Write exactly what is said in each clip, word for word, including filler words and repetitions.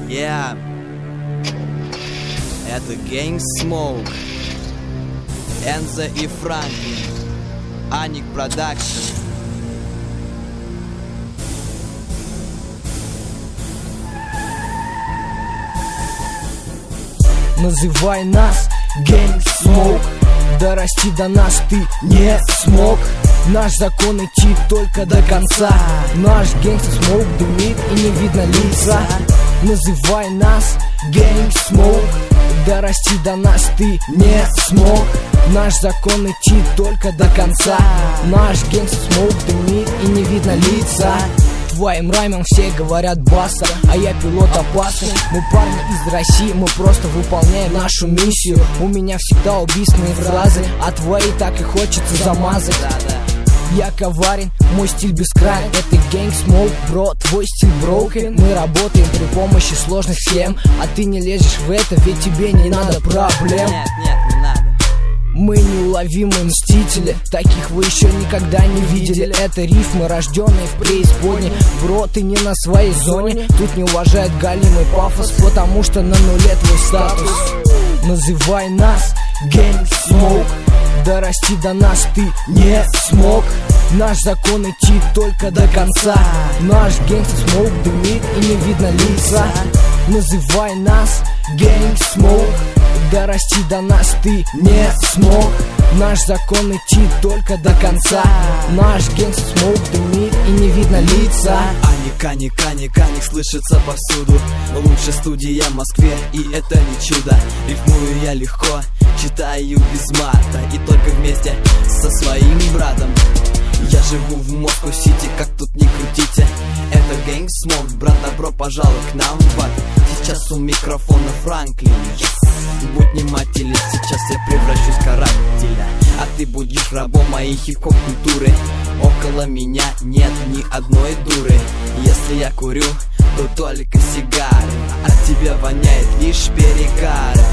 Yeah. Это Gang Smoke, Энзо и Франклин, Аник Продакшн. Называй нас Gang Smoke, дорасти до нас ты не смог. Наш закон идти только до конца. Наш Gangsta Smoke дымит и не видно лица. Называй нас Gang Smoke, дорасти до нас ты не смог. Наш закон идти только до конца. Наш Gangsta Smoke дымит и не видно лица. Твоим раймам все говорят баса, а я пилот опасный. Мы парни из России, мы просто выполняем нашу миссию. У меня всегда убийственные фразы, а твои так и хочется замазать. Я коварен, мой стиль бескрайний. Это Gang Smoke, бро, твой стиль broken. Мы работаем при помощи сложных схем, а ты не лезешь в это, ведь тебе не надо проблем. Нет, нет, не надо. Мы неуловимые мстители, таких вы еще никогда не видели. Это рифмы, рожденные в преисподней. Бро, ты не на своей зоне, тут не уважают галимый пафос, потому что на нуле твой статус. Называй нас Gang Smoke, дорасти до нас ты не смог. Наш закон идти только до конца. Наш Gangsta Smoke дымит и не видно лица. Называй нас Gang Smoke, дорасти до нас ты не смог. Наш закон идти только до конца. Наш Gangsta Smoke дымит и не видно лица. Аник, аник, аник, аник слышится повсюду. Лучшая студия в Москве, и это не чудо. Рифмую я легко, читаю без мата, и только вместе со своим братом. Я живу в Москва-Сити, как тут не крутите. Это Gang Smoke, брат, добро пожаловать к нам в ад. Сейчас у микрофона Франклин, yes. Будь внимателен, сейчас я превращусь в карателя, а ты будешь рабом моей хип-хоп культуры. Около меня нет ни одной дуры. Если я курю, то только сигары, от тебя воняет лишь перегаром.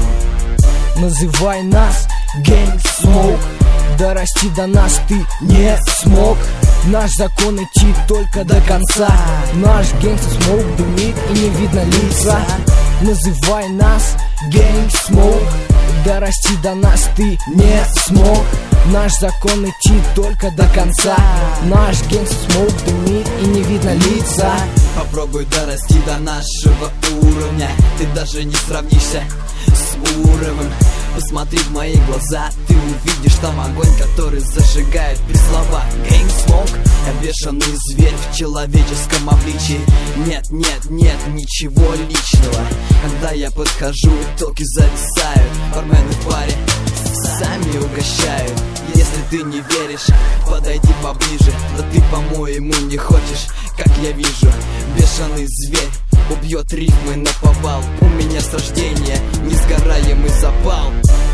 Называй нас Gang Smoke, дорасти до нас ты не смог. Наш закон идти только до конца. Наш Gangsta Smoke дымит и не видно лица. Называй нас Gang Smoke, дорасти до нас ты не смог. Наш закон идти только до конца. Наш Gangsta Smoke дымит и не видно лица. Попробуй дорасти до нашего уровня, ты даже не сравнишься с уровнем. Посмотри в мои глаза, ты увидишь там огонь, который зажигает при словах Gang Smoke. Я бешеный зверь в человеческом обличии. Нет, нет, нет, ничего личного. Когда я подхожу, итоги зависают. Бармены в баре сами угощают. Если ты не веришь, подойди поближе. Да ты, по-моему, не хочешь, как я вижу. Бешеный зверь убьет рифмы наповал. У меня с рождения несгораемый запал.